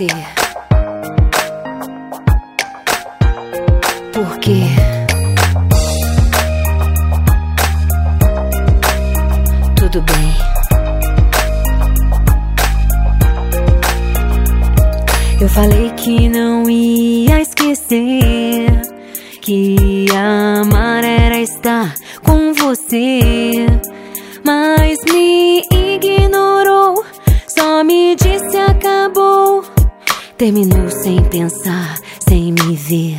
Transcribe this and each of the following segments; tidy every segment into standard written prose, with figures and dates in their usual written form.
esquecer. Por quê? Tudo bem. Eu falei que não ia esquecer, que amar era estar com você, mas me ignorou, só me disse acabou. Terminou sem pensar, sem me ver.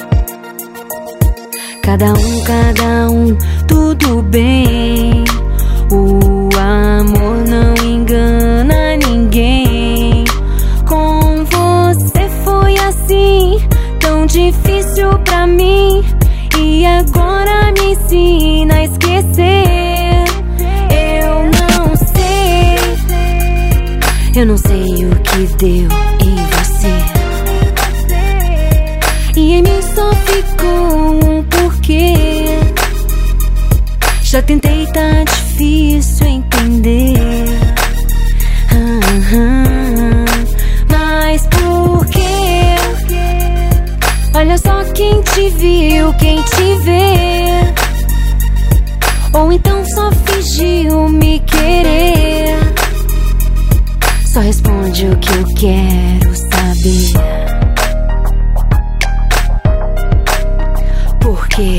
Cada um, tudo bem. O amor não engana ninguém. Com você foi assim, tão difícil pra mim, e agora me ensina a esquecer. Eu não sei o que deu em você, e em mim só ficou um porquê. Já tentei, tá difícil entender. Mas por quê? Olha só quem te viu, quem te vê. Ou então só fingiu me querer. Só responde o que eu quero saber. Por quê?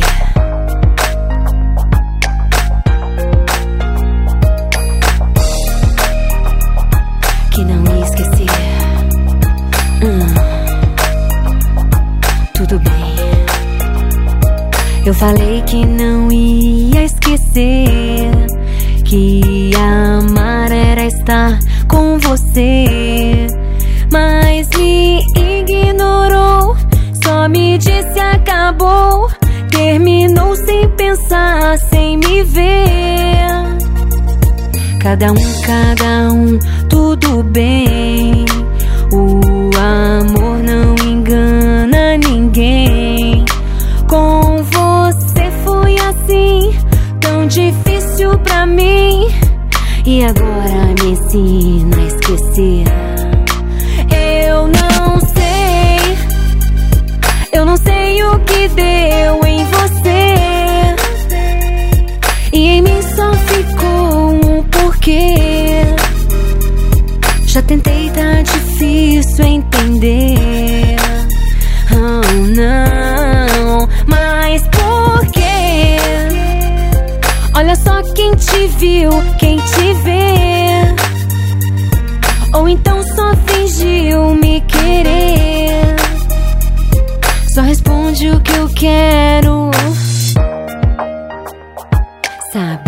Que não ia esquecer. Tudo bem. Eu falei que não ia esquecer, que amar era estar com você, mas me ignorou, só me disse acabou. Terminou sem pensar, sem me ver. Cada um, tudo bem. O amor não engana ninguém. Com você foi assim, tão difícil pra mim, e agora me ensina a esquecer. Eu não sei o que deu em você, e em mim só ficou um porquê. Já tentei, tá difícil entender. Oh não, mas por quê? Olha só quem te viu, quem te vê. Ou então só fingiu me querer. Só responde o que eu quero saber.